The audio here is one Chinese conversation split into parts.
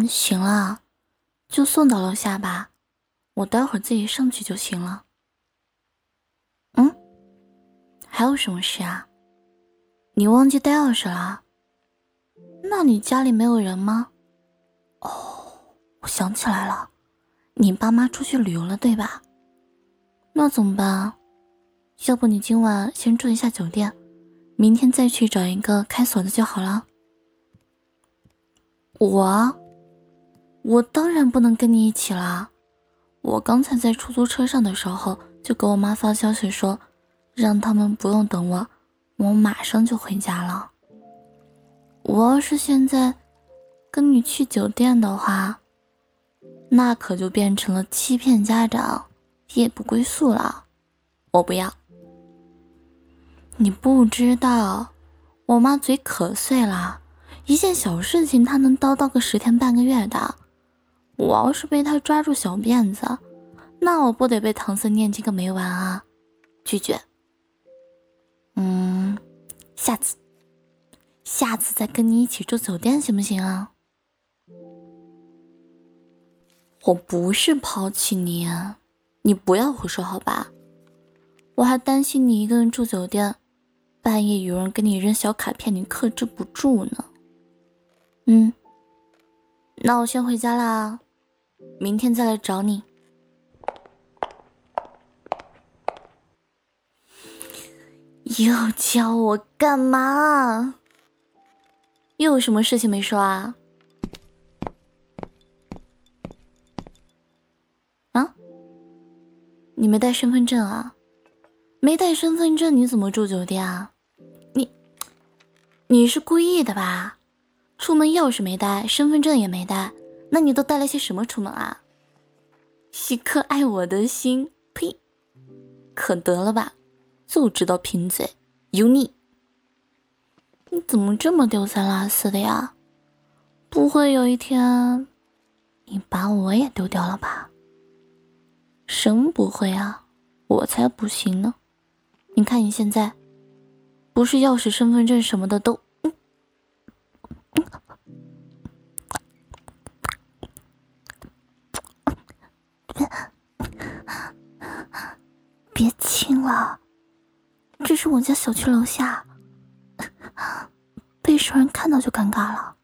行了，就送到楼下吧，我待会儿自己上去就行了。还有什么事啊？你忘记带钥匙了？那你家里没有人吗？哦，我想起来了，你爸妈出去旅游了对吧？那怎么办？要不你今晚先住一下酒店，明天再去找一个开锁的就好了。我当然不能跟你一起啦。我刚才在出租车上的时候就给我妈发消息说，让他们不用等我，我马上就回家了。我要是现在跟你去酒店的话，那可就变成了欺骗家长，夜不归宿了。我不要。你不知道，我妈嘴可碎了，一件小事情她能叨叨个10天半个月的。我要是被她抓住小辫子，那我不得被搪塞念经个没完啊！拒绝。下次再跟你一起住酒店行不行啊？我不是抛弃你，你不要胡说好吧？我还担心你一个人住酒店，半夜有人给你扔小卡片，你克制不住呢。那我先回家啦，明天再来找你。又叫我干嘛？又有什么事情没说啊？你没带身份证啊？没带身份证你怎么住酒店啊？你是故意的吧？出门钥匙没带，身份证也没带，那你都带了些什么出门啊？一颗爱我的心，呸！可得了吧，就知道贫嘴，油腻。你怎么这么丢三落四的呀？不会有一天你把我也丢掉了吧？什不会啊，我才不信呢。你看你现在，不是钥匙、身份证什么的都……别亲了，这是我家小区楼下，被熟人看到就尴尬了。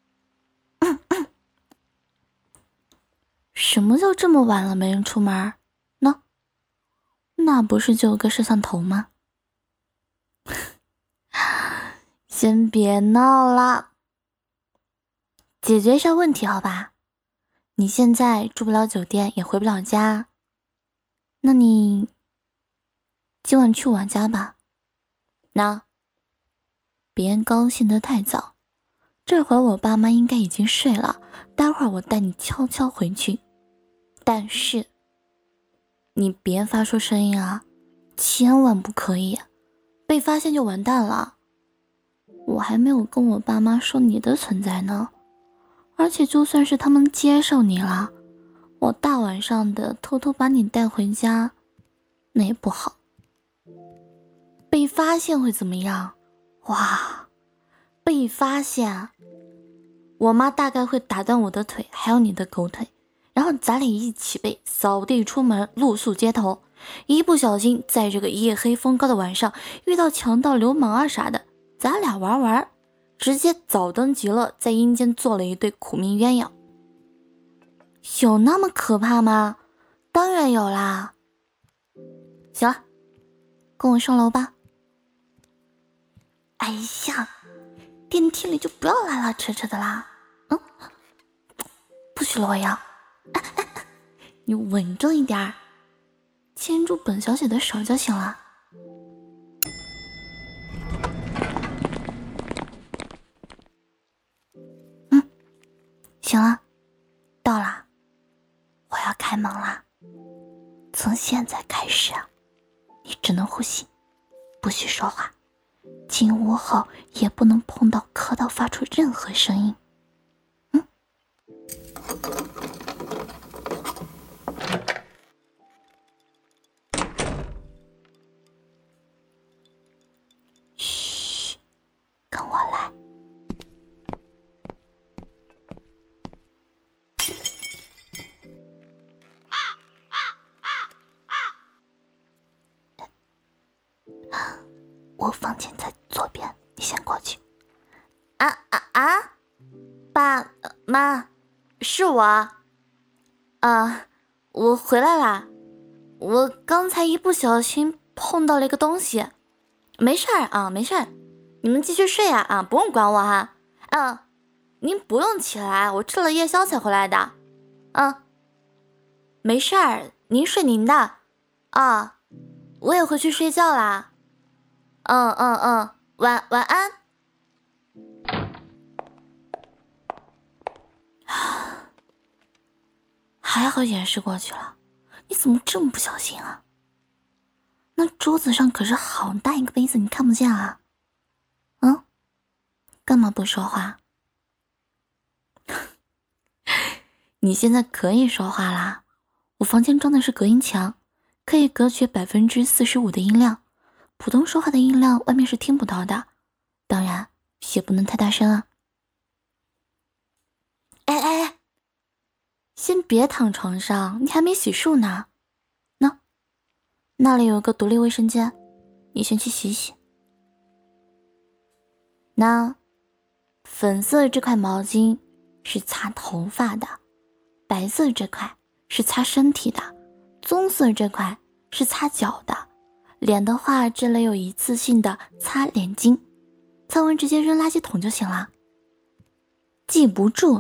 什么叫这么晚了没人出门？那不是就有个摄像头吗？先别闹了，解决一下问题好吧？你现在住不了酒店，也回不了家，那你今晚去我家吧。别高兴得太早，这会儿我爸妈应该已经睡了，待会儿我带你悄悄回去。但是你别发出声音啊，千万不可以，被发现就完蛋了。我还没有跟我爸妈说你的存在呢，而且就算是他们接受你了，我大晚上的偷偷把你带回家，那也不好。被发现会怎么样？哇，被发现，我妈大概会打断我的腿，还有你的狗腿，然后咱俩一起被扫地出门，露宿街头。一不小心在这个夜黑风高的晚上遇到强盗流氓啊啥的，咱俩玩，直接早登极乐，在阴间做了一对苦命鸳鸯。有那么可怕吗？当然有啦。行了，跟我上楼吧。哎呀，电梯里就不要拉拉扯扯的啦。不许裸摇。你稳重一点，牵住本小姐的手就行了。行了，到了，我要开门了。从现在开始，你只能呼吸，不许说话，进屋后也不能碰到磕到发出任何声音。嘘，跟我来。 我房间在左边，你先过去。爸妈，是我。我回来啦。我刚才一不小心碰到了一个东西，没事儿啊，没事儿，你们继续睡啊，不用管我哈。您不用起来，我吃了夜宵才回来的。没事儿，您睡您的。我也回去睡觉啦。晚安。还好掩饰过去了，你怎么这么不小心啊？那桌子上可是好大一个杯子，你看不见啊？干嘛不说话？你现在可以说话啦，我房间装的是隔音墙，可以隔绝45%的音量，普通说话的音量外面是听不到的，当然也不能太大声啊。先别躺床上，你还没洗漱呢。那里有个独立卫生间，你先去洗洗。那粉色这块毛巾是擦头发的，白色这块是擦身体的，棕色这块是擦脚的。脸的话，这类有一次性的擦脸巾，擦完直接扔垃圾桶就行了。记不住？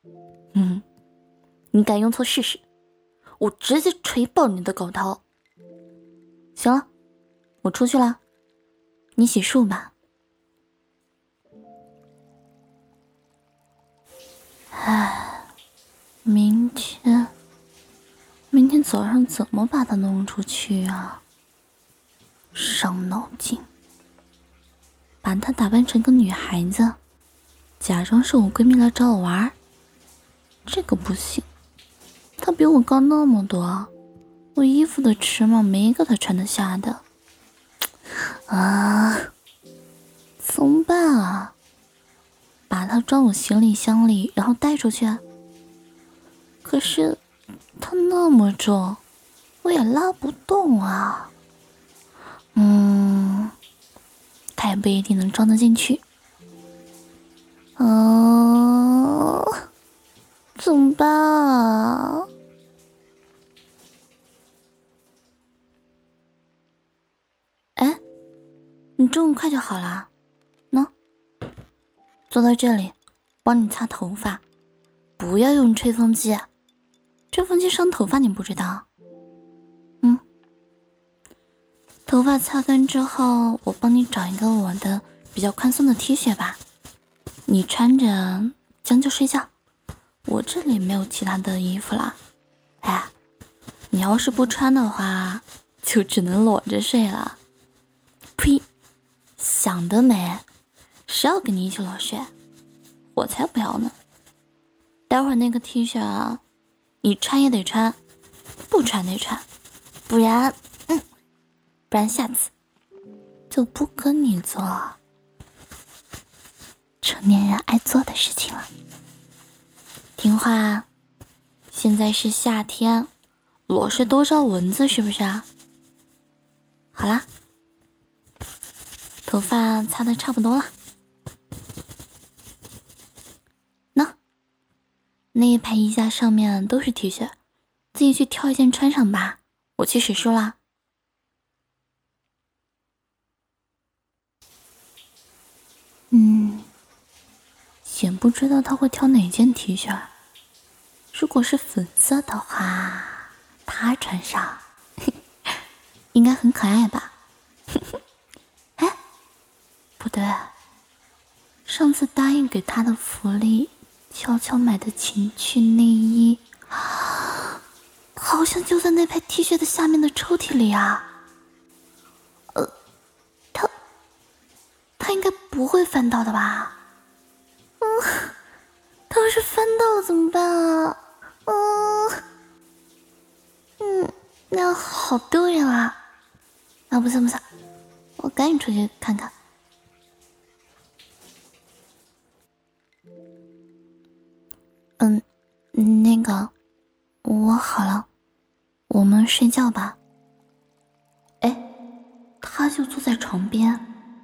你敢用错试试，我直接锤爆你的狗头。行了，我出去了，你洗漱吧。明天早上怎么把它弄出去啊？伤脑筋。把她打扮成个女孩子，假装是我闺蜜来找我玩，这个不行。她比我高那么多，我衣服的尺码没一个她穿得下的。怎么办啊？把她装我行李箱里，然后带出去。可是她那么重，我也拉不动啊。她也不一定能装得进去。怎么办啊？你这么快就好了？坐到这里，帮你擦头发，不要用吹风机，吹风机伤头发，你不知道？头发擦干之后，我帮你找一个我的比较宽松的 T 恤吧，你穿着将就睡觉。我这里没有其他的衣服了。你要是不穿的话，就只能裸着睡了。呸！想得美，谁要跟你一起裸睡？我才不要呢。待会儿那个 T 恤啊，你穿也得穿，不穿得穿，不然下次就不跟你做成年人爱做的事情了。听话，现在是夏天，裸睡多招蚊子是不是啊？好啦，头发擦得差不多了，那一排衣架上面都是 T 恤，自己去挑一件穿上吧，我去洗漱啦。也不知道他会挑哪件 T 恤，如果是粉色的话，他穿上应该很可爱吧。不对，上次答应给他的福利，悄悄买的情趣内衣好像就在那排 T 恤的下面的抽屉里啊。他应该不会翻到的吧？他要是翻到了怎么办啊？那样好丢人啊！不行，我赶紧出去看看。那个，我好了，我们睡觉吧。他就坐在床边，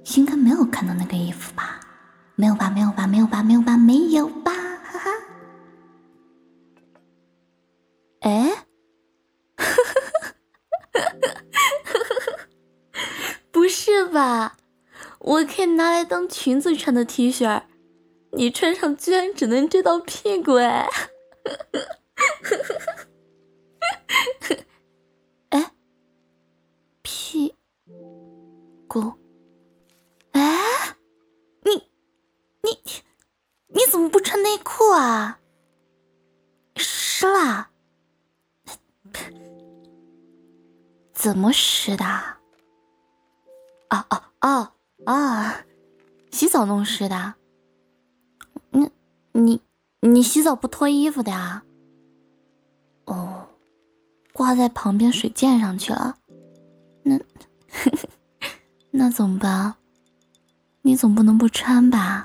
应该没有看到那个衣服吧？没有吧，没有吧，没有吧，没有吧，没有吧，哈哈。哎，不是吧？我可以拿来当裙子穿的 T 恤，你穿上居然只能遮到屁股哎！哎，屁股，哎，你怎么不穿内裤啊？湿啦？怎么湿的？啊！洗澡弄湿的？你洗澡不脱衣服的呀？哦，挂在旁边水溅上去了。那怎么办？你总不能不穿吧？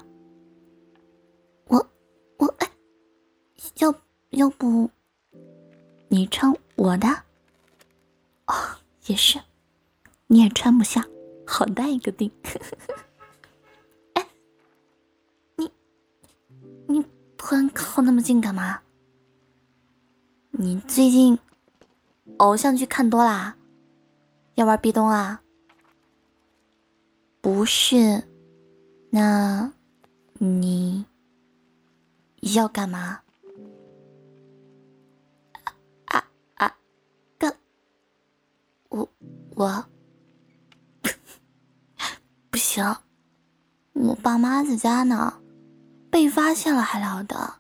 我哎，要不你穿我的？哦，也是，你也穿不下，好大一个腚。哎，你突然靠那么近干嘛？你最近偶像剧看多啦？要玩壁咚啊？不是，那你要干嘛？干我不行，我爸妈在家呢，被发现了还了得？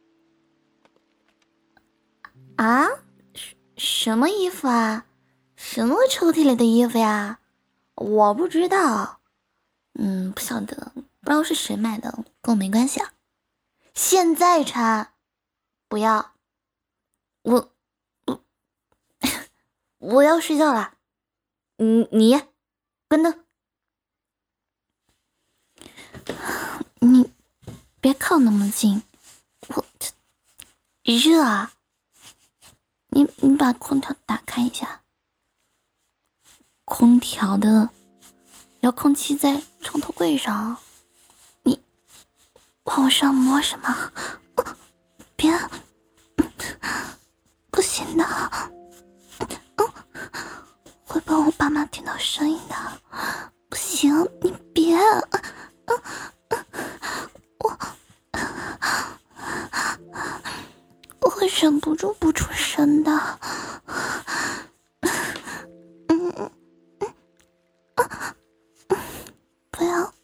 啊？什么衣服啊？什么抽屉里的衣服呀？我不知道，不晓得，不知道是谁买的，跟我没关系啊。现在穿，不要，我我要睡觉了。你关灯，你别靠那么近，我热啊。你把空调打开一下，空调的遥控器在床头柜上，你往上摸什么？别，不行的，会被我爸妈听到声音的，不行，你别，我会忍不住不出声的。不要，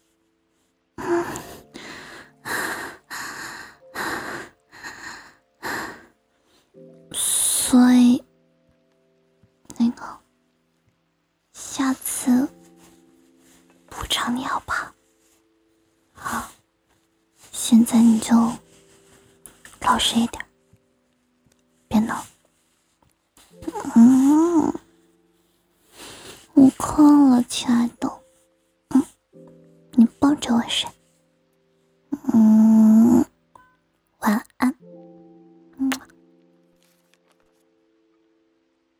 所以那个下次补偿你好不好？好，现在你就老实一点，别闹。我困了，亲爱的。你抱着我睡。晚安。